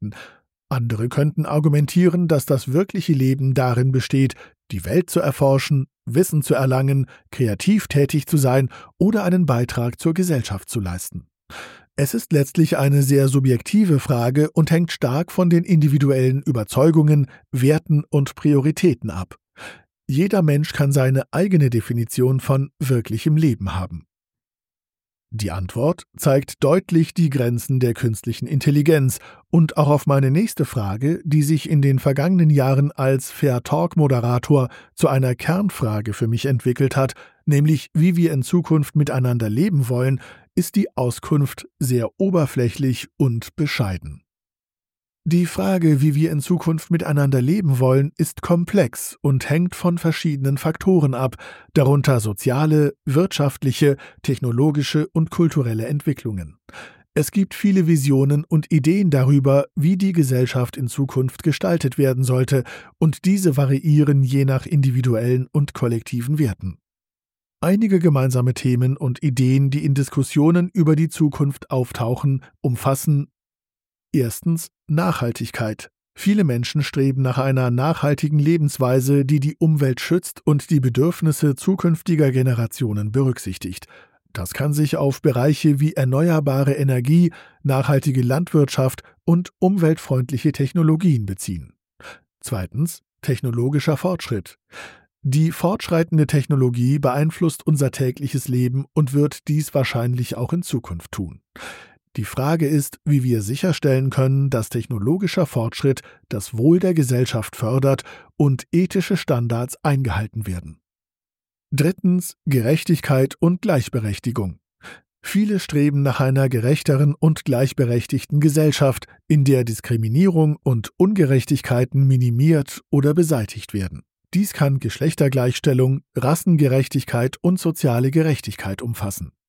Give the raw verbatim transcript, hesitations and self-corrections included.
halten. Andere könnten argumentieren, dass das wirkliche Leben darin besteht, die Welt zu erforschen, Wissen zu erlangen, kreativ tätig zu sein oder einen Beitrag zur Gesellschaft zu leisten. Es ist letztlich eine sehr subjektive Frage und hängt stark von den individuellen Überzeugungen, Werten und Prioritäten ab. Jeder Mensch kann seine eigene Definition von wirklichem Leben haben. Die Antwort zeigt deutlich die Grenzen der künstlichen Intelligenz und auch auf meine nächste Frage, die sich in den vergangenen Jahren als Fair Talk-Moderator zu einer Kernfrage für mich entwickelt hat, nämlich wie wir in Zukunft miteinander leben wollen, ist die Auskunft sehr oberflächlich und bescheiden. Die Frage, wie wir in Zukunft miteinander leben wollen, ist komplex und hängt von verschiedenen Faktoren ab, darunter soziale, wirtschaftliche, technologische und kulturelle Entwicklungen. Es gibt viele Visionen und Ideen darüber, wie die Gesellschaft in Zukunft gestaltet werden sollte, und diese variieren je nach individuellen und kollektiven Werten. Einige gemeinsame Themen und Ideen, die in Diskussionen über die Zukunft auftauchen, umfassen: Erstens Nachhaltigkeit. Viele Menschen streben nach einer nachhaltigen Lebensweise, die die Umwelt schützt und die Bedürfnisse zukünftiger Generationen berücksichtigt. Das kann sich auf Bereiche wie erneuerbare Energie, nachhaltige Landwirtschaft und umweltfreundliche Technologien beziehen. Zweitens technologischer Fortschritt. Die fortschreitende Technologie beeinflusst unser tägliches Leben und wird dies wahrscheinlich auch in Zukunft tun. Die Frage ist, wie wir sicherstellen können, dass technologischer Fortschritt das Wohl der Gesellschaft fördert und ethische Standards eingehalten werden. Drittens Gerechtigkeit und Gleichberechtigung. Viele streben nach einer gerechteren und gleichberechtigten Gesellschaft, in der Diskriminierung und Ungerechtigkeiten minimiert oder beseitigt werden. Dies kann Geschlechtergleichstellung, Rassengerechtigkeit und soziale Gerechtigkeit umfassen.